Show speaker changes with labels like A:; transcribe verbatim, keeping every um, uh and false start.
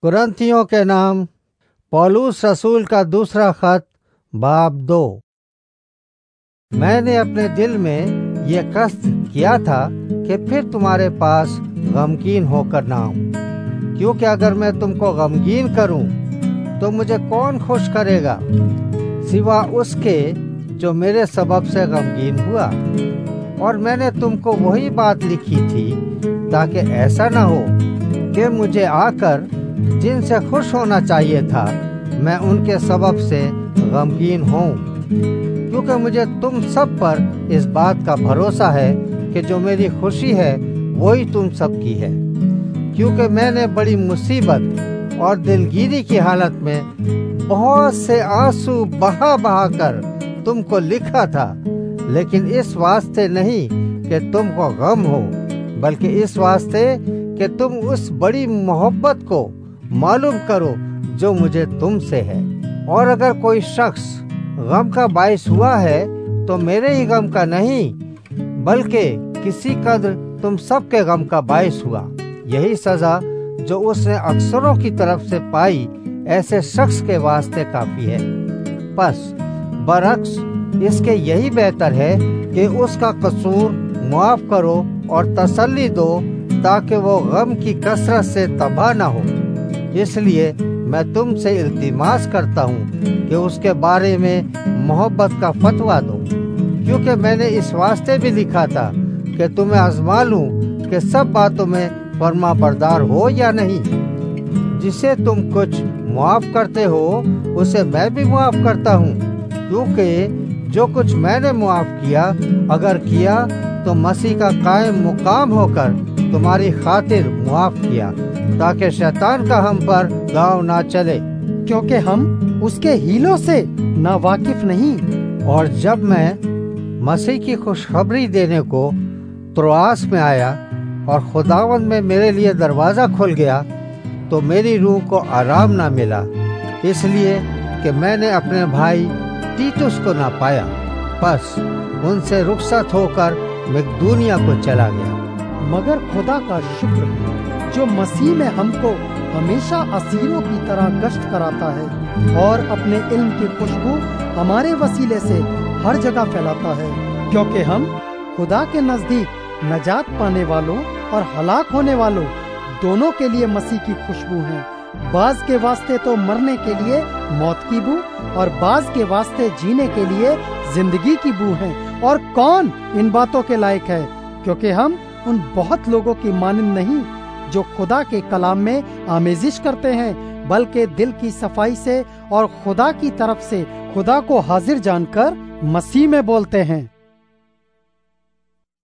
A: कुरिन्थियों के नाम पौलुस रसूल का दूसरा खत बाब दो। मैंने अपने दिल में ये कष्ट किया था कि फिर तुम्हारे पास गमगीन होकर ना आऊं, क्योंकि अगर मैं तुमको गमगीन करूं तो मुझे कौन खुश करेगा सिवा उसके जो मेरे सबब से गमगीन हुआ। और मैंने तुमको वही बात लिखी थी ताकि ऐसा ना हो कि मुझे आकर जिनसे खुश होना चाहिए था मैं उनके सबब से गमगीन हूँ, क्योंकि मुझे तुम सब पर इस बात का भरोसा है कि जो मेरी खुशी है वही तुम सब की है। क्योंकि मैंने बड़ी मुसीबत और दिलगीरी की हालत में बहुत से आंसू बहा बहा कर तुमको लिखा था, लेकिन इस वास्ते नहीं कि तुमको गम हो, बल्कि इस वास्ते कि तुम उस बड़ी मोहब्बत को मालूम करो जो मुझे तुमसे है। और अगर कोई शख्स गम का बाइस हुआ है तो मेरे ही गम का नहीं, बल्कि किसी कद्र तुम सबके गम का बाइस हुआ। यही सजा जो उसने अक्सरों की तरफ से पाई ऐसे शख्स के वास्ते काफी है। बस बरक्स इसके यही बेहतर है कि उसका कसूर माफ करो और तसल्ली दो, ताकि वो गम की कसरत से तबाह न हो। इसलिए मैं तुमसे इल्तिमास करता हूँ कि उसके बारे में मोहब्बत का फतवा दो, क्योंकि मैंने इस वास्ते भी लिखा था कि तुम्हें आजमा लूं कि सब बातों में फर्मा बरदार हो या नहीं। जिसे तुम कुछ मुआफ करते हो उसे मैं भी मुआफ करता हूँ, क्योंकि जो कुछ मैंने मुआफ किया अगर किया तो मसीह का कायम मुकाम होकर तुम्हारी खातिर मुआफ किया, ताकि शैतान का हम पर गाँव ना चले,
B: क्योंकि हम उसके हीलों से ना वाकिफ नहीं।
A: और जब मैं मसीह की खुशखबरी देने को त्रोआस में आया और खुदावंद में मेरे लिए दरवाज़ा खुल गया, तो मेरी रूह को आराम ना मिला, इसलिए कि मैंने अपने भाई तीतुस को ना पाया। बस उनसे रुखसत होकर मकदूनिया को चला गया।
B: मगर खुदा का शुक्र है जो मसीह में हमको हमेशा असीरों की तरह गश्त कराता है और अपने इल्म की खुशबू हमारे वसीले से हर जगह फैलाता है, क्योंकि हम खुदा के नजदीक नजात पाने वालों और हलाक होने वालों दोनों के लिए मसीह की खुशबू हैं। बाज के वास्ते तो मरने के लिए मौत की बू और बाज के वास्ते जीने के लिए जिंदगी की बू है। और कौन इन बातों के लायक है, क्योंकि हम उन बहुत लोगों की मानिंद नहीं जो खुदा के कलाम में आमेजिश करते हैं, बल्कि दिल की सफाई से और खुदा की तरफ से खुदा को हाजिर जानकर मसीह में बोलते हैं।